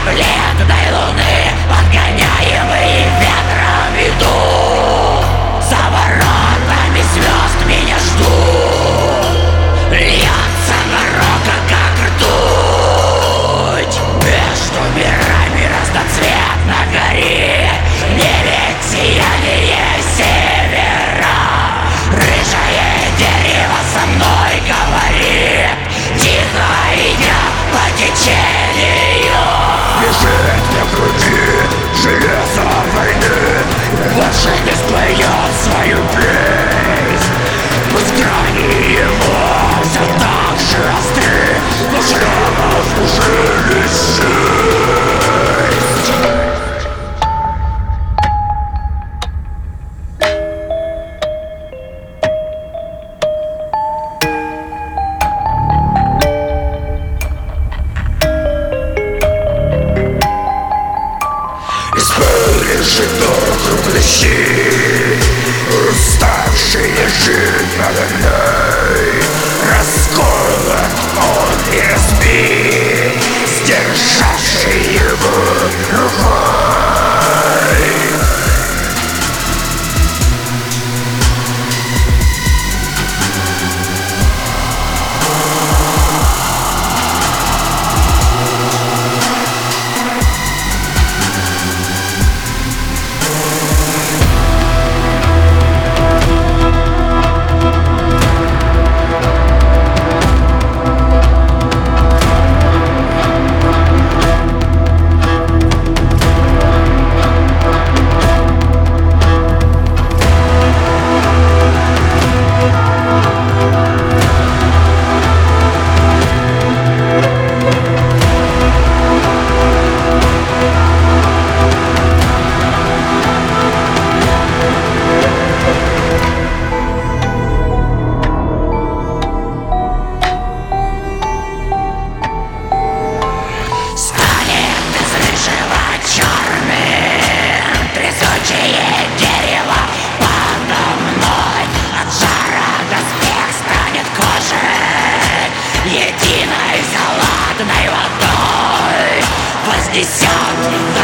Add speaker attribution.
Speaker 1: бледной луны, отгоняемый ветром, иду. За воротами звезд меня ждут. Льется дорога, как ртуть. Между мирами разноцветно горит. Небе сияние севера. Рыжее дерево со мной говорит, тихо идя по течению. Бежит в груди железо войны, больше не сплывет свою песнь. Пусть грани его все так же остры, но шрамов уже не счесть. Клещи, уставшие жить надо мной. Расколот он и разбит, сдержавший его рукой. Единой залатанной водой вознесет